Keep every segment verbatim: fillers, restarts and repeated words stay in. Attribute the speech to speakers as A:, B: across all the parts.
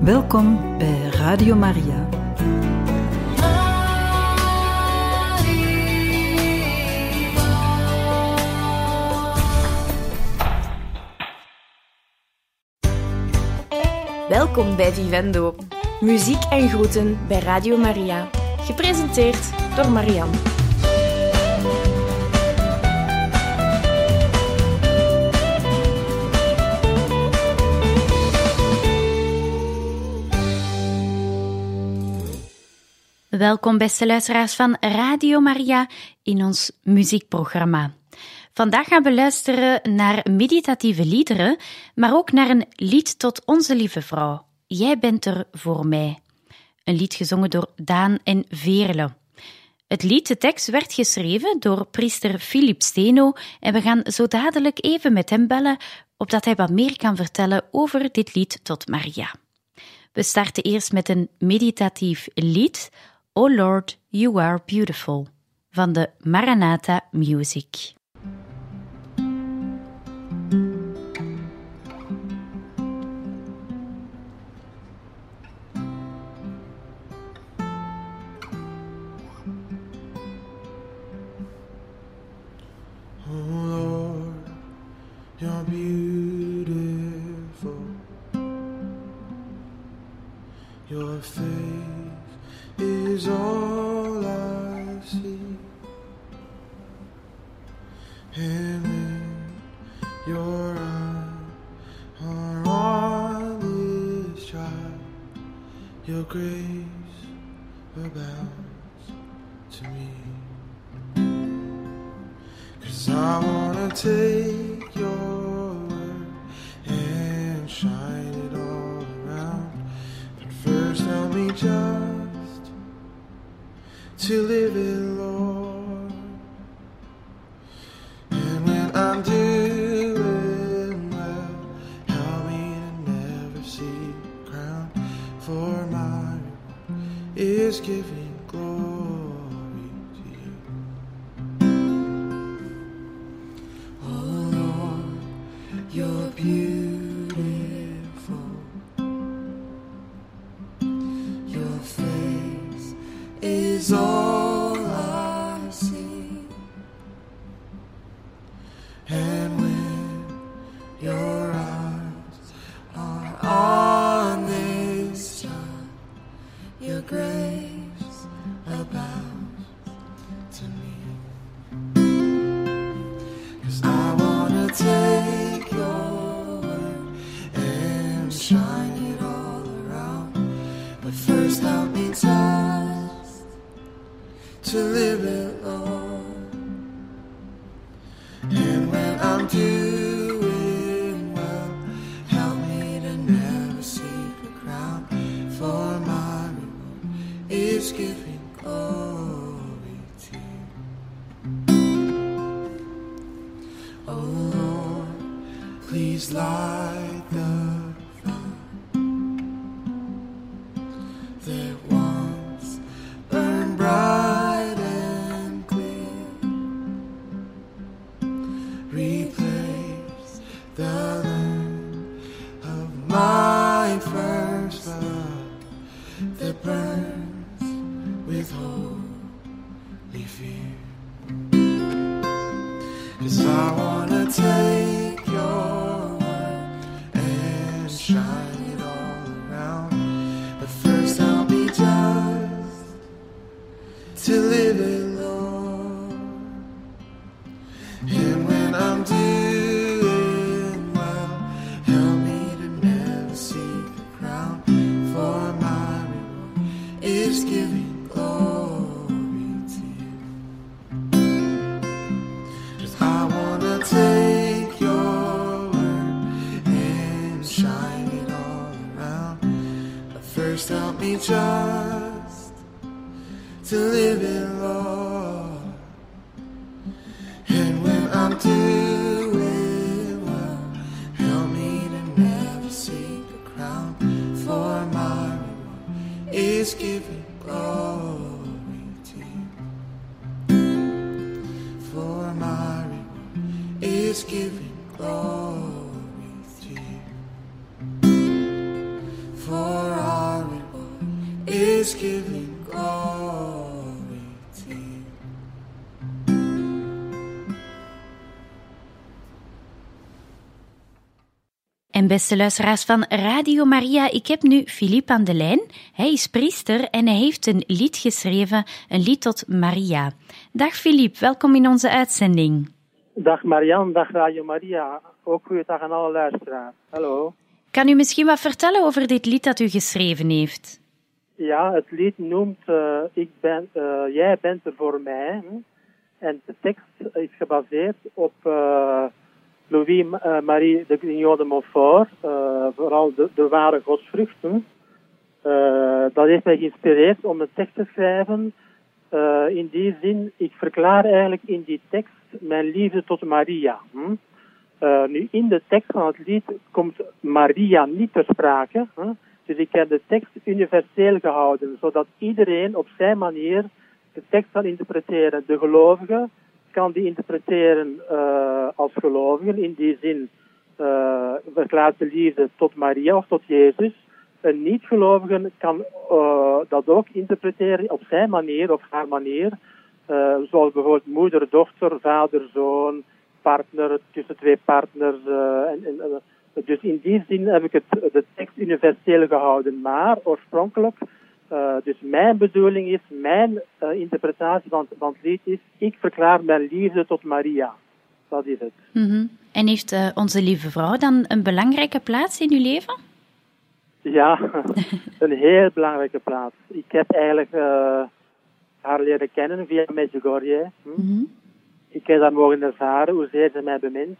A: Welkom bij Radio Maria.
B: Welkom bij Vivendo. Muziek en groeten bij Radio Maria. Gepresenteerd door Marianne.
C: Welkom beste luisteraars van Radio Maria in ons muziekprogramma. Vandaag gaan we luisteren naar meditatieve liederen, maar ook naar een lied tot Onze Lieve Vrouw. Jij bent er voor mij. Een lied gezongen door Daan en Veerle. Het lied, de tekst, werd geschreven door priester Philip Steno en we gaan zo dadelijk even met hem bellen, opdat hij wat meer kan vertellen over dit lied tot Maria. We starten eerst met een meditatief lied, O Lord, You Are Beautiful, van de Maranatha Music.
D: You're beautiful. Your face is all I see, and when your eyes are on this child, your grace abounds to me. 'Cause I wanna take your word and shine it all around. But first help me just to live it, Lord. And when I'm doing well, help me to never see a crown. For my reward is giving glory to you. You're beautiful. Your face is all I see. And when your eyes are on this child, your grace abounds to me. 'Cause I wanna take shine it all around, but first help me just to live it, Lord. And when I'm doing well, help me to never seek a crown, for my reward is giving glory to you. Oh Lord, please light the that once burned bright and clear. Replace the lamp of my first love that burns with holy fear. 'Cause I wanna take your word and shine it all around. But first help me just to live it, Lord. And when I'm doing well, help me to never seek a crown, for my reward is giving glory to you. 'Cause I wanna take your word and shine it all around. First help me just to live it, Lord. And when I'm doing well, help me to never seek a crown, for my reward is giving glory to you. For my reward is giving glory to you. For is giving glory to you.
C: En beste luisteraars van Radio Maria, ik heb nu Philippe aan de lijn. Hij is priester en hij heeft een lied geschreven, een lied tot Maria. Dag Philippe, welkom in onze uitzending.
E: Dag Marianne, dag Radio Maria. Ook goeiedag aan alle luisteraars. Hallo.
C: Kan u misschien wat vertellen over dit lied dat u geschreven heeft?
E: Ja, het lied noemt uh, ik ben, uh, Jij bent er voor mij. Hm? En de tekst is gebaseerd op uh, Louis-Marie de Grignon de Montfort. Uh, vooral de, de ware godsvruchten. Uh, dat heeft mij geïnspireerd om een tekst te schrijven. Uh, in die zin, ik verklaar eigenlijk in die tekst mijn liefde tot Maria. Hm? Uh, nu, in de tekst van het lied komt Maria niet ter sprake. Hm? Dus ik heb de tekst universeel gehouden, zodat iedereen op zijn manier de tekst kan interpreteren. De gelovige kan die interpreteren uh, als gelovige. In die zin uh, verklaart de liefde tot Maria of tot Jezus. Een niet-gelovige kan uh, dat ook interpreteren op zijn manier of haar manier. Uh, zoals bijvoorbeeld moeder, dochter, vader, zoon, partner, tussen twee partners. Uh, en, en, uh, dus in die zin heb ik het, de tekst universeel gehouden. Maar oorspronkelijk, uh, dus mijn bedoeling is, mijn uh, interpretatie van, van het lied is, ik verklaar mijn liefde tot Maria. Dat is het.
C: Mm-hmm. En heeft uh, onze lieve vrouw dan een belangrijke plaats in uw leven?
E: Ja, een heel belangrijke plaats. Ik heb eigenlijk uh, haar leren kennen via Medjugorje. Hm?
C: Mm-hmm.
E: Ik heb daar mogen ervaren hoezeer ze mij bemint.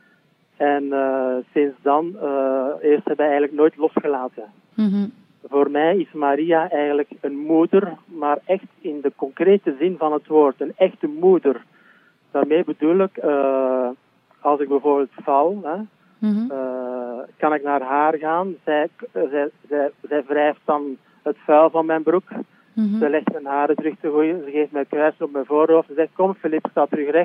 E: En uh, sinds dan uh, heeft ze mij eigenlijk nooit losgelaten.
C: Mm-hmm.
E: Voor mij is Maria eigenlijk een moeder, maar echt in de concrete zin van het woord. Een echte moeder. Daarmee bedoel ik, uh, als ik bijvoorbeeld val, hè,
C: Mm-hmm.
E: uh, kan ik naar haar gaan. Zij, zij, zij, zij wrijft dan het vuil van mijn broek.
C: Mm-hmm.
E: Ze legt mijn haren terug te gooien. Ze geeft mij kruis op mijn voorhoofd. Ze zegt, kom Philippe, sta terug recht.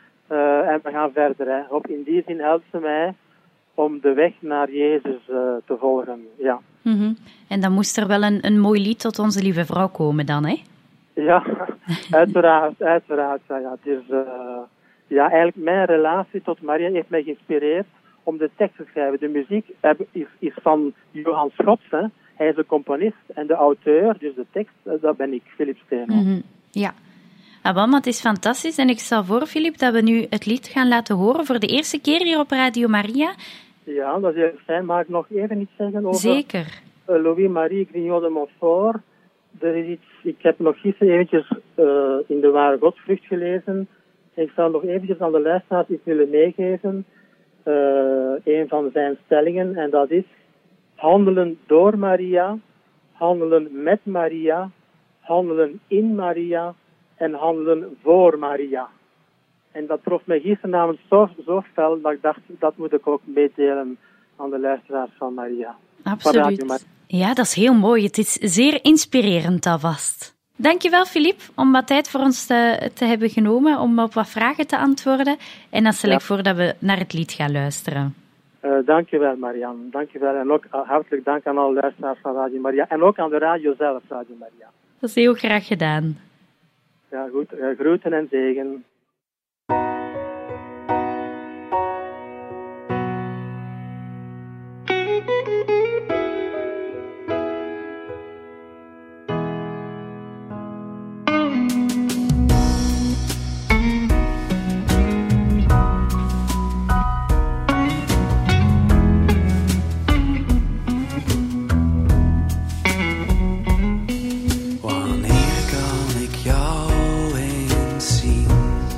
E: Uh, en we gaan verder. Hè. Op, in die zin helpt ze mij om de weg naar Jezus uh, te volgen. Ja.
C: Mm-hmm. En dan moest er wel een, een mooi lied tot onze lieve vrouw komen dan, hè?
E: Ja, uiteraard, uiteraard. Ja, ja. Het is, uh, ja, eigenlijk mijn relatie tot Maria heeft mij geïnspireerd om de tekst te schrijven. De muziek is, is van Johan Schots, hè. Hij is de componist en de auteur, dus de tekst, dat ben ik, Philippe Steenhoff.
C: Mm-hmm. Ja. Ah, maar het is fantastisch en ik stel voor, Philippe, dat we nu het lied gaan laten horen voor de eerste keer hier op Radio Maria.
E: Ja, dat is heel fijn. Mag ik nog even iets zeggen over
C: Zeker.
E: Uh, Louis-Marie Grignon de Montfort? Er is iets, ik heb nog gisteren eventjes uh, in de ware godsvrucht gelezen. Ik zou nog eventjes aan de luisteraars iets willen meegeven. Uh, een van zijn stellingen, en dat is handelen door Maria, handelen met Maria, handelen in Maria en handelen voor Maria. En dat trof mij gisteravond zo, zo fel dat ik dacht, dat moet ik ook meedelen aan de luisteraars van Maria.
C: Absoluut. Ja, dat is heel mooi. Het is zeer inspirerend alvast. Dankjewel, Philippe, om wat tijd voor ons te, te hebben genomen, om op wat vragen te antwoorden. En dan stel ik ja. voor dat we naar het lied gaan luisteren.
E: Uh, dankjewel, Marianne. Dankjewel. En ook uh, hartelijk dank aan alle luisteraars van Radio Maria. En ook aan de radio zelf, Radio Maria.
C: Dat is heel graag gedaan.
E: Ja, goed. Uh, groeten en zegen.
D: Wanneer kan ik jou eens zien?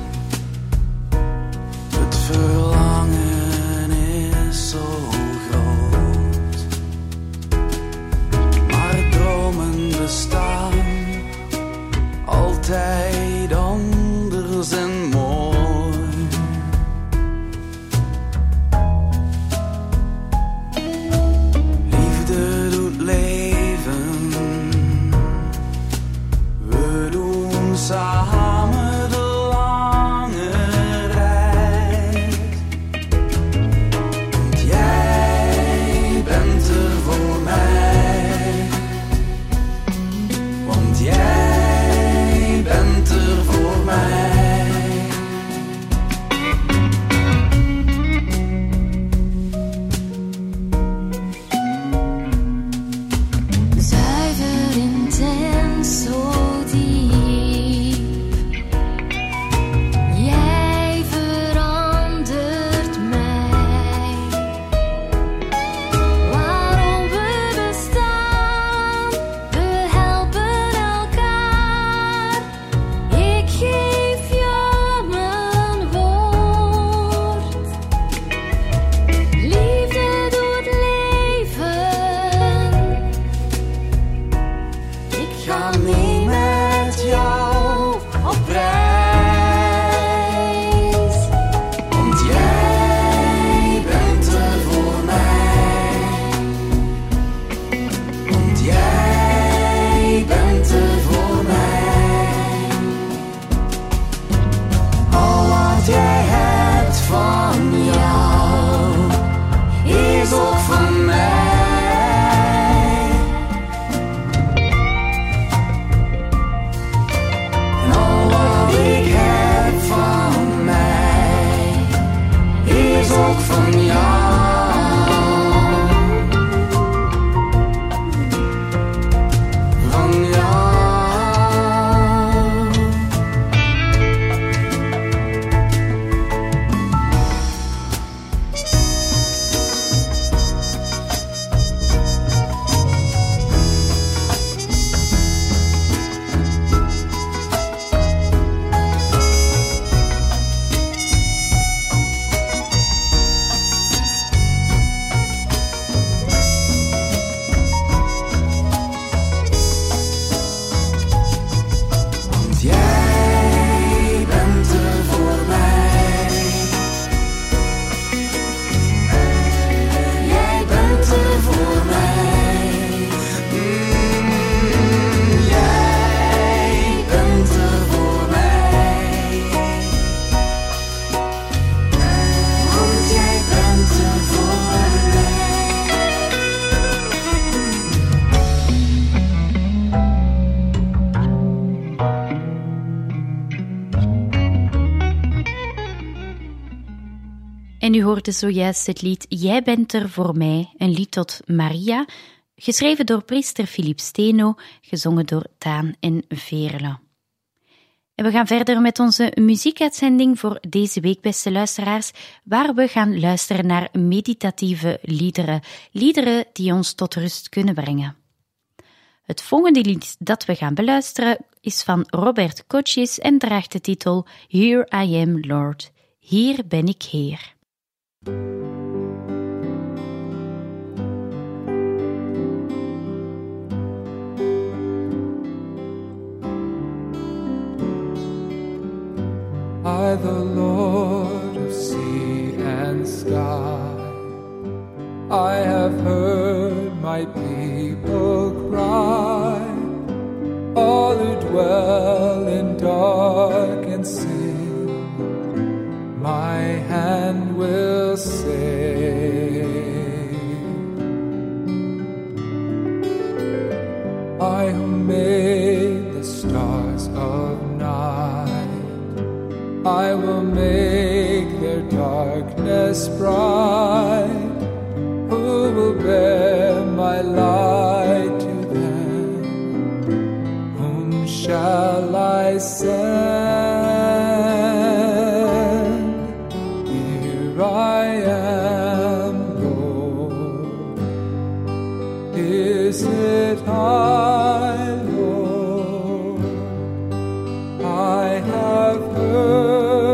D: ook van jou. Van jou.
C: En u hoorde zojuist het lied Jij bent er voor mij, een lied tot Maria, geschreven door priester Philippe Steno, gezongen door Daan en Veerle. En we gaan verder met onze muziekuitzending voor deze week, beste luisteraars, waar we gaan luisteren naar meditatieve liederen, liederen die ons tot rust kunnen brengen. Het volgende lied dat we gaan beluisteren is van Robert Kochis en draagt de titel Here I Am, Lord. Hier ben ik, Heer.
D: I, the Lord of sea and sky, I have heard my people cry, all who dwell in dark and sin, my hand will save. I who made the stars of night, I will make their darkness bright. Who will bear my light to them? Whom shall I send? Here I am, Lord. Is it I, Lord? I have heard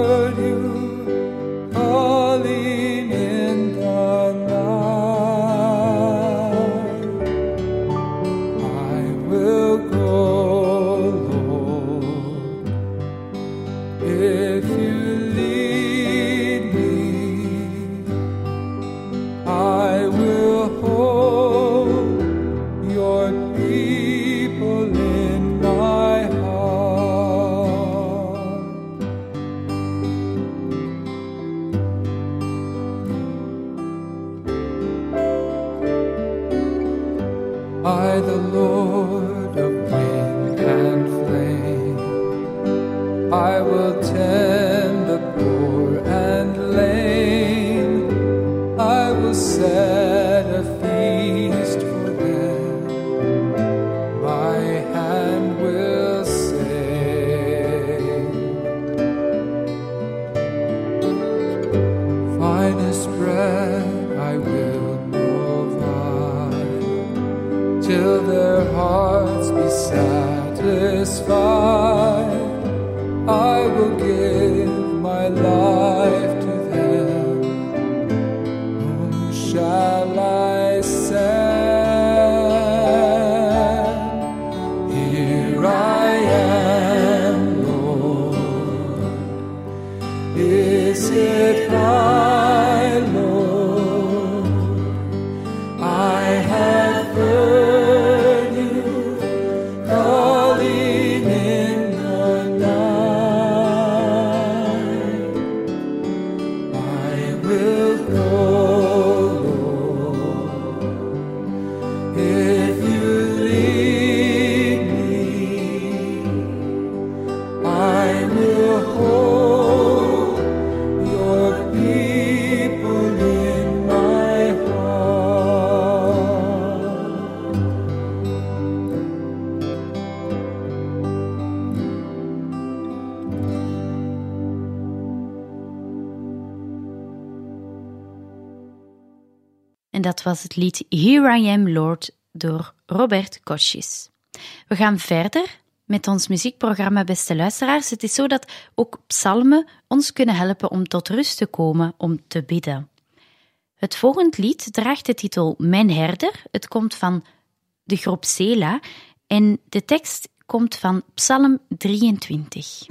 D: I, the Lord of wind and flame, I will tend the poor and lame, I will set a feast for them, my hand will save. Finest bread I will provide, till their hearts be satisfied. I will give my life to them. Whom shall I send? Here I am, Lord. Is it I, Lord? I have heard you calling in the night. I will go, Lord, if you lead me. I will hold your people
C: dat was het lied Here I Am Lord door Robert Kosjes. We gaan verder met ons muziekprogramma, beste luisteraars. Het is zo dat ook psalmen ons kunnen helpen om tot rust te komen, om te bidden. Het volgende lied draagt de titel Mijn Herder. Het komt van de groep Sela en de tekst komt van Psalm drieëntwintig.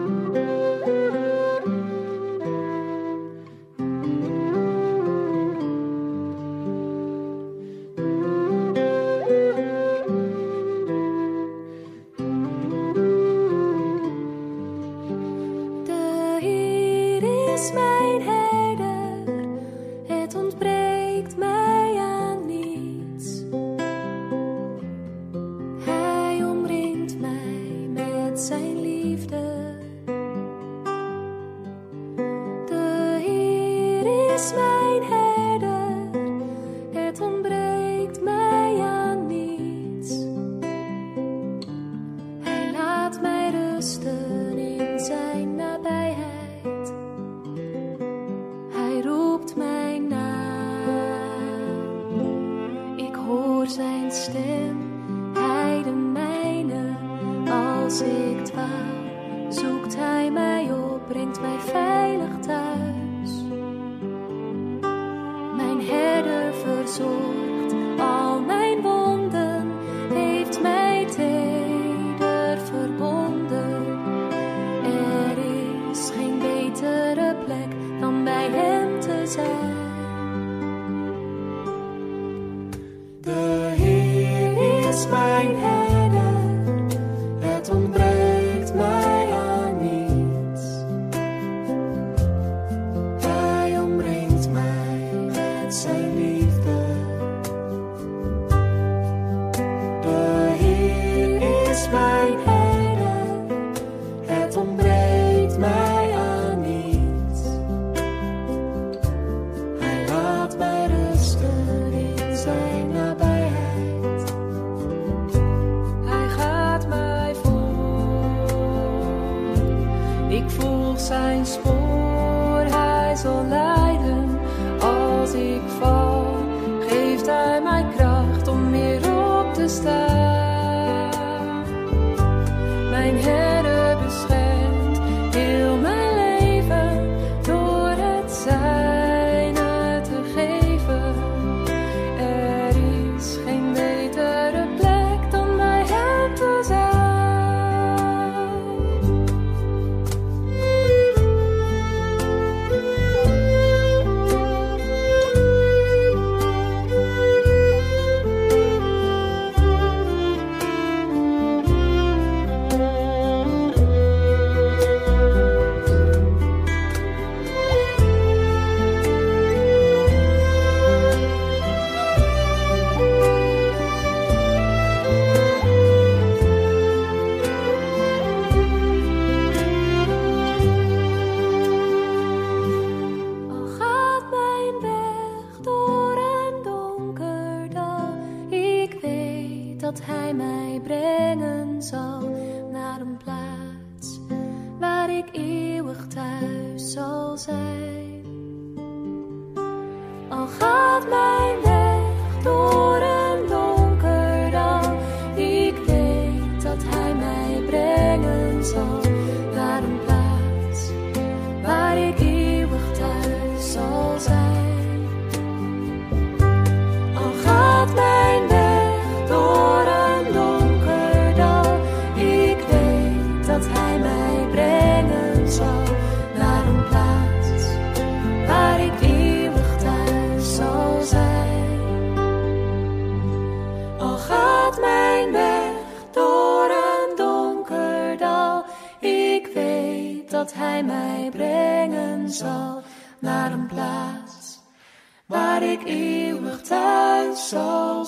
F: dat hij mij brengen zal naar een plaats waar ik eeuwig thuis zal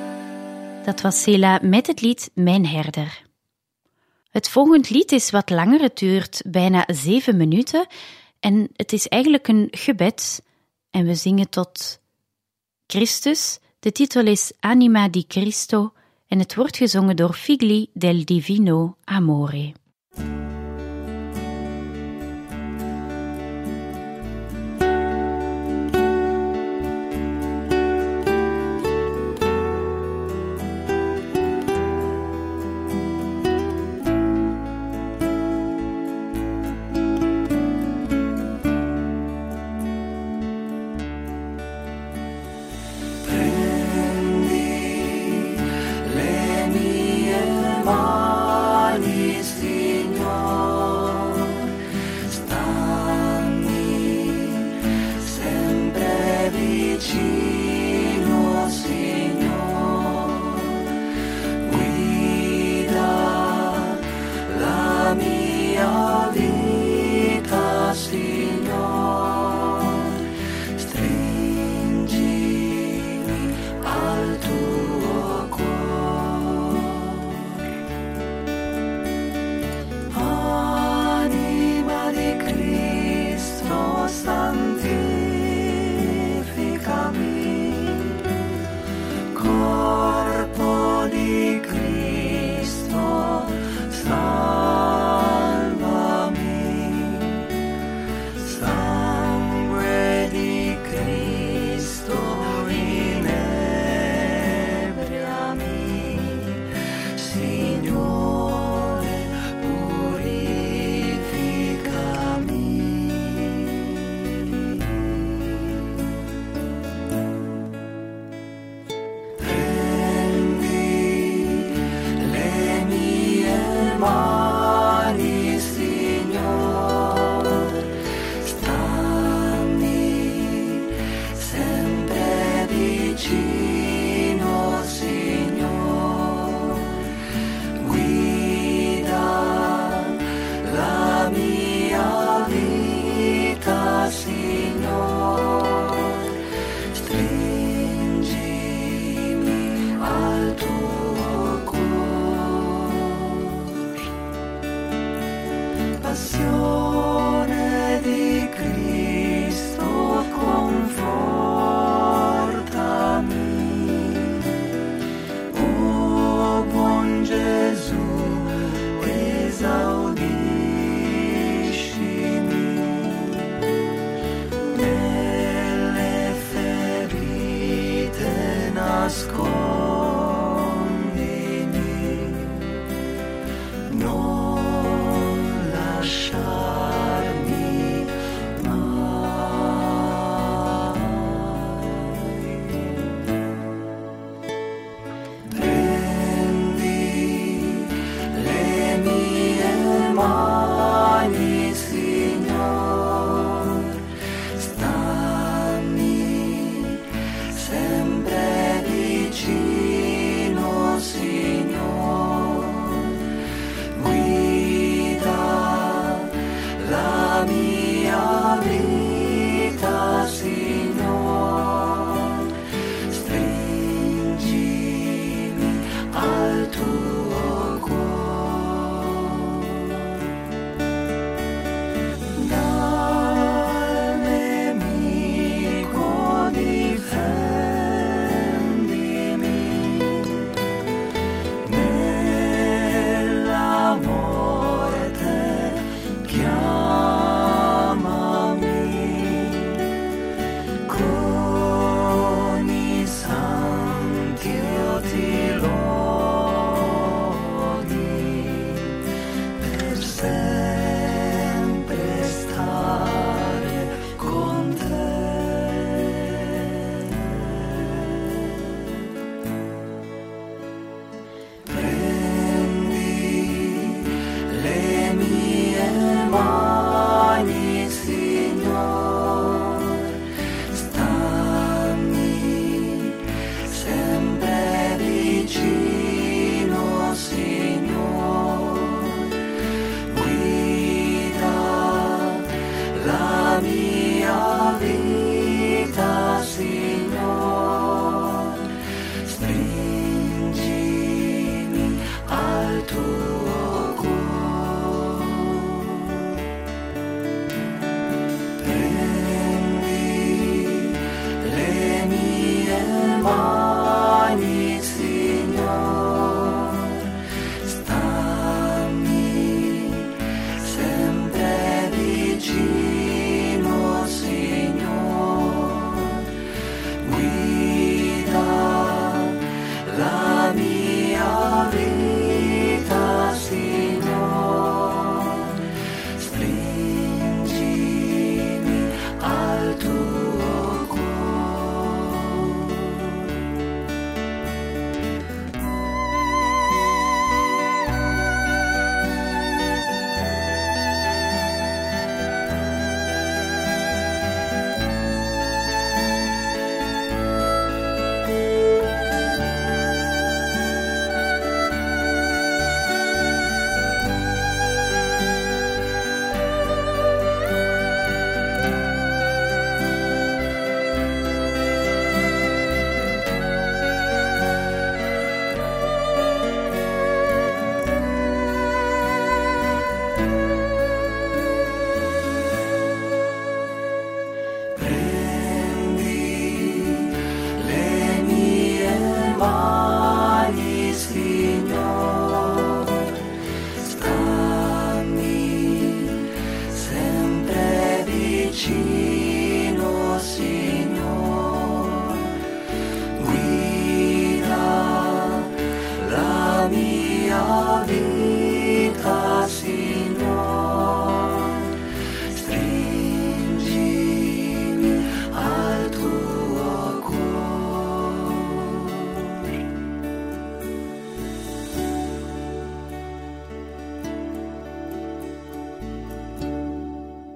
F: zijn.
C: Dat was Sela met het lied Mijn Herder. Het volgende lied is wat langer, het duurt bijna zeven minuten en het is eigenlijk een gebed en we zingen tot Christus. De titel is Anima di Cristo en het wordt gezongen door Figli del Divino Amore.
F: vicino, Signore, guida la mia vita, Signore, stringimi al tuo cuore. Anima di Cristo, santificami,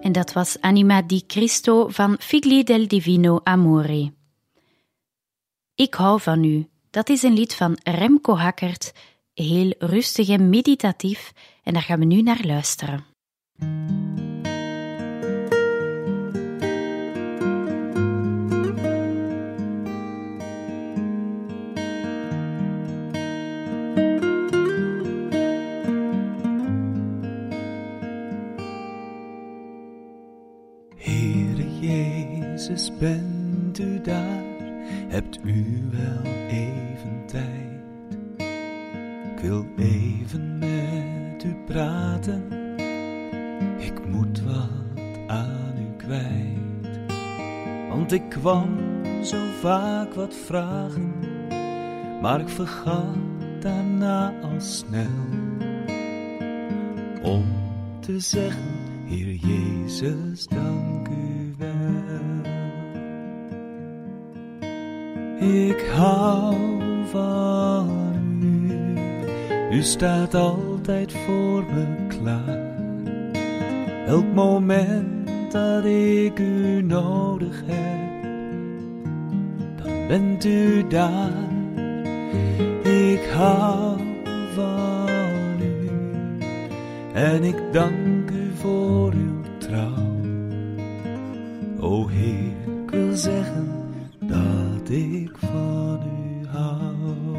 C: En dat was Anima di Cristo van Figli del Divino Amore. Ik hou van u. Dat is een lied van Remco Hackert, heel rustig en meditatief, en daar gaan we nu naar luisteren.
G: Heere Jezus, bent u daar? Hebt u wel even tijd? Ik wil even met u praten. Ik moet wat aan u kwijt. Want ik kwam zo vaak wat vragen, maar ik vergat daarna al snel om te zeggen: Heer Jezus, dank u wel. Ik hou van u, u staat altijd voor me klaar. Elk moment dat ik u nodig heb, dan bent u daar. Ik hou van u en ik dank u voor uw trouw. O Heer, ik wil zeggen dat ik van u hou.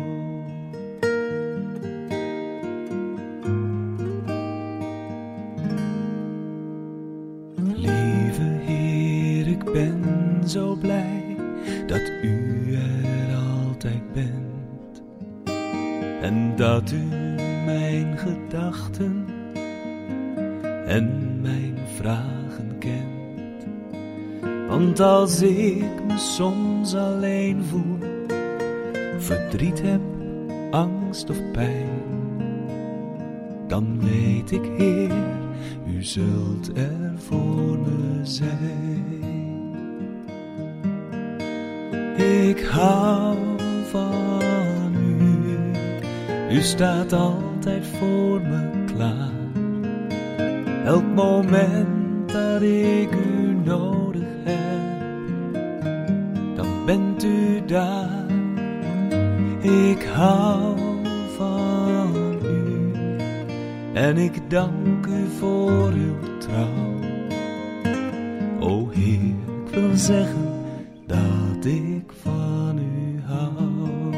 G: Lieve Heer, ik ben zo blij dat u er altijd bent en dat u mijn gedachten en mijn vragen kent. Want als ik me soms alleen voel, verdriet heb, angst of pijn, dan weet ik, Heer, u zult er voor me zijn. Ik hou van u, u staat altijd voor me klaar. Elk moment dat ik u nodig heb, dan bent u daar. Ik hou van u en ik dank u voor uw trouw. O Heer, ik wil zeggen dat ik van u hou.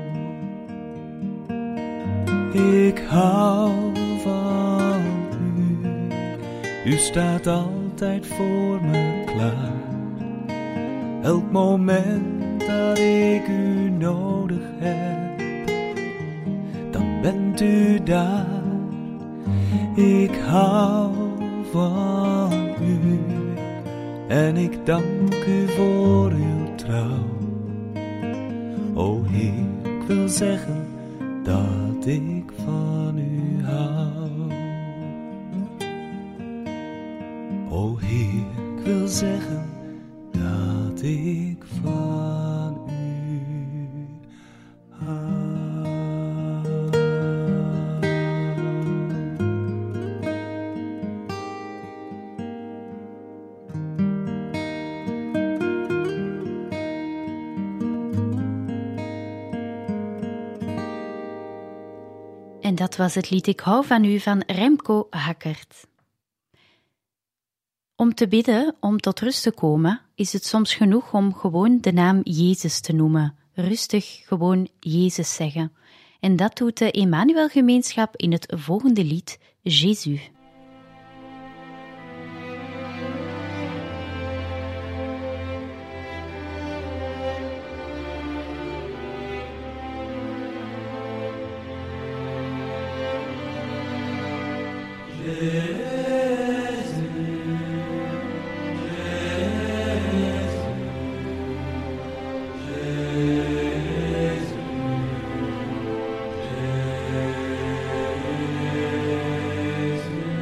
G: Ik hou van u, u staat altijd voor me klaar. Elk moment dat ik u nodig heb, dan bent u daar. Ik hou van u en ik dank u voor uw trouw. O Heer, ik wil zeggen dat ik van u hou. O Heer, ik wil zeggen dat ik van u hou.
C: En dat was het lied Ik hou van u van Remco Hackert. Om te bidden, om tot rust te komen, is het soms genoeg om gewoon de naam Jezus te noemen. Rustig gewoon Jezus zeggen. En dat doet de Emmanuel-gemeenschap in het volgende lied, Jésus.
G: Jésus.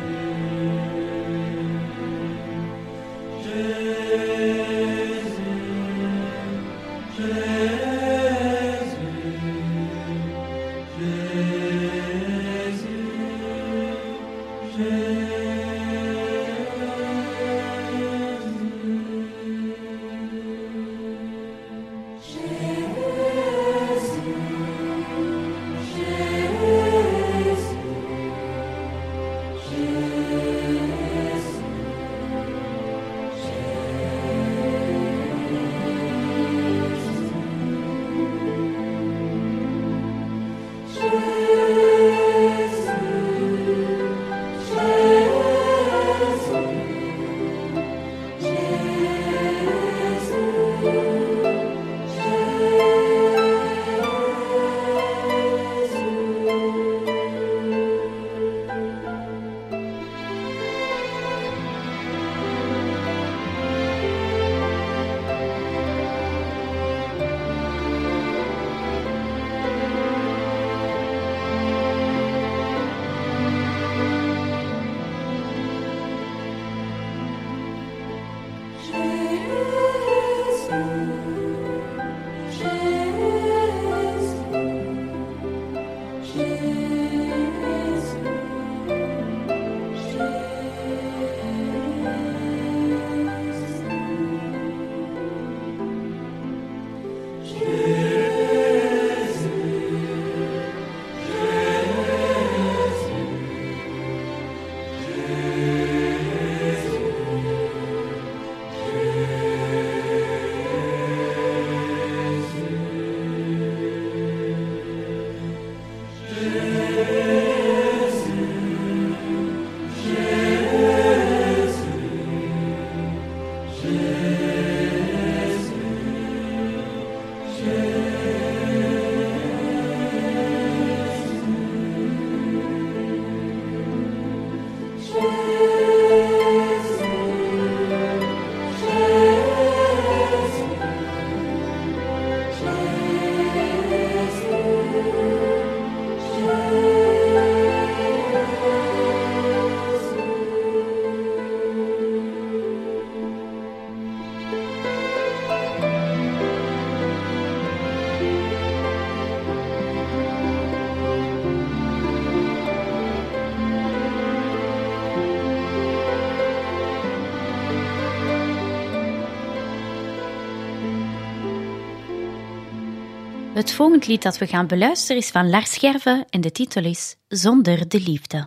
C: Het volgende lied dat we gaan beluisteren is van Lars Gerve en de titel is Zonder de liefde.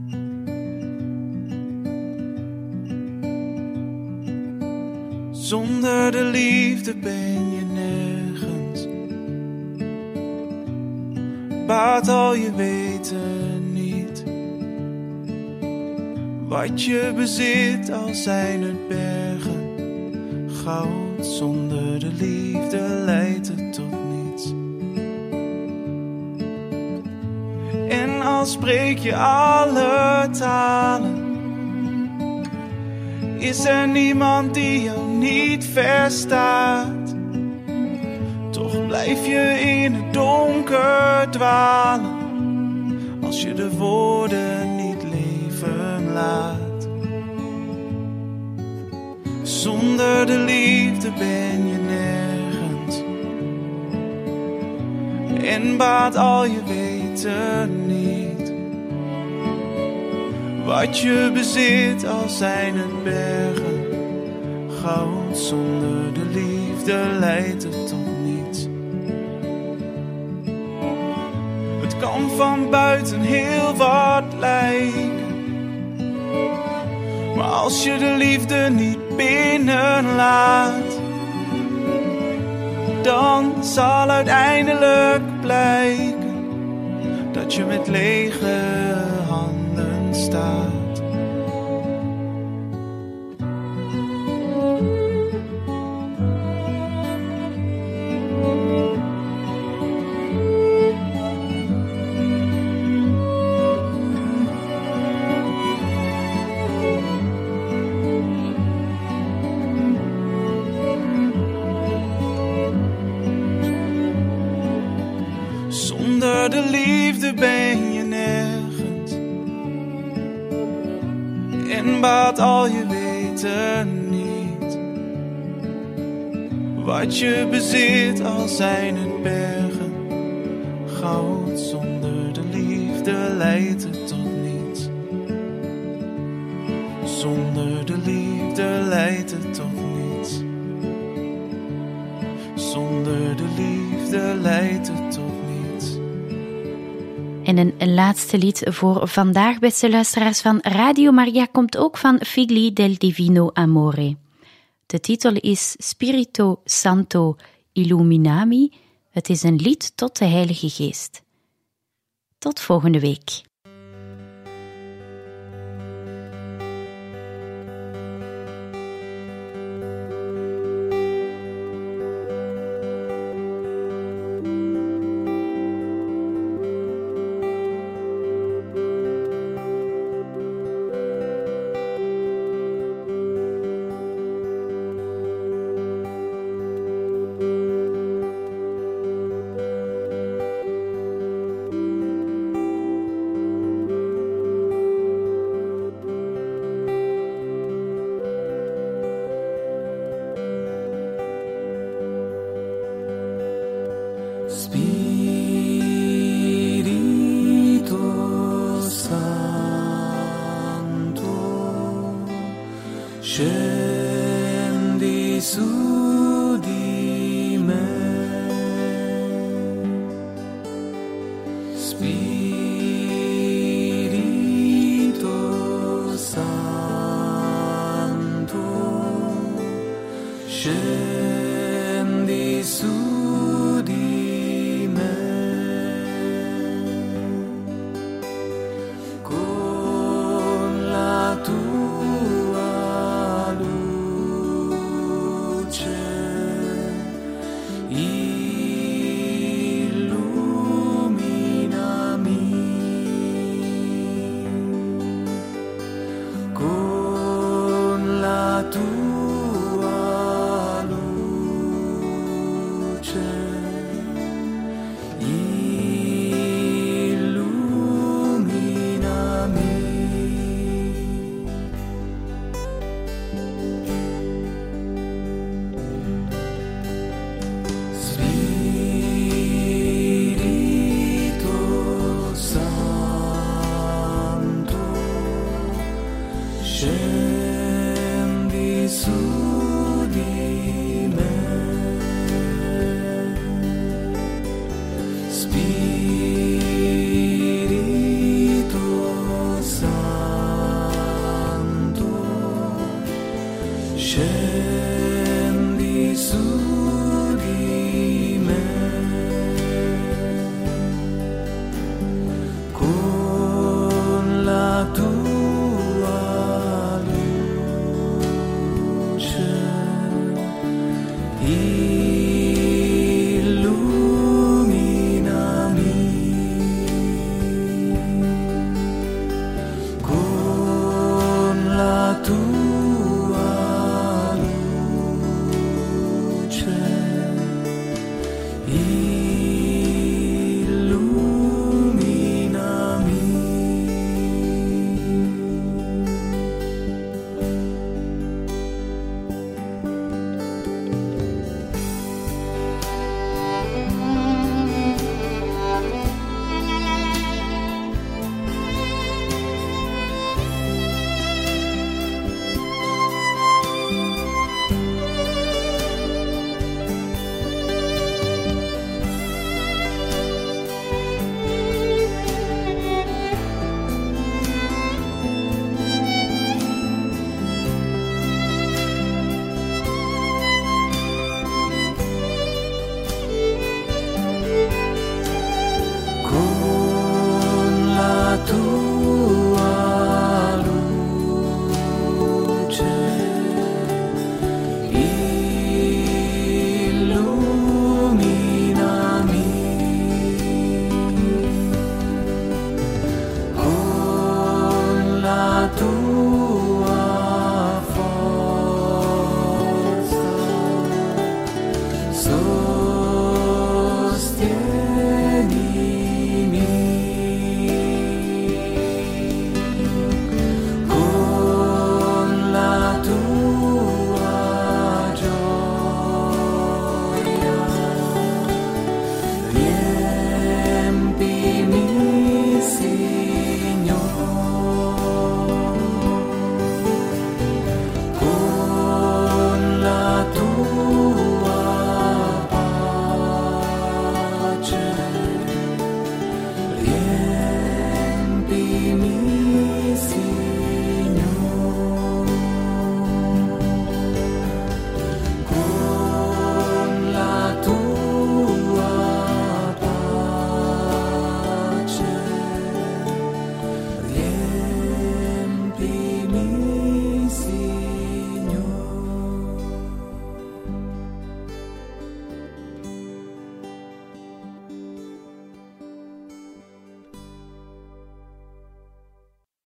G: Zonder de liefde ben je nergens. Baat al je weten niet. Wat je bezit, al zijn het bergen. Goud zonder de liefde leidt het tot niets. En al spreek je alle talen, is er niemand die jou niet verstaat. Toch blijf je in het donker dwalen, als je de woorden niet leven laat. Zonder de liefde ben je nergens. En baat al je weten niet. Wat je bezit, al zijn het bergen. Goud zonder de liefde leidt het tot niets. Het kan van buiten heel wat lijken, maar als je de liefde niet binnenlaat, dan zal uiteindelijk blijken dat je met lege handen staat. Zonder de liefde ben je nergens. En baat al je weten niet. Wat je bezit, al zijn het bergen. Goud zonder de liefde leidt het tot niets. Zonder de liefde leidt het tot niets. Zonder de liefde leidt het tot niets.
C: En een laatste lied voor vandaag, beste luisteraars van Radio Maria, komt ook van Figli del Divino Amore. De titel is Spirito Santo Illuminami. Het is een lied tot de Heilige Geest. Tot volgende week.
F: Spirito Santo, scendi su di me. illuminami con la tua luce.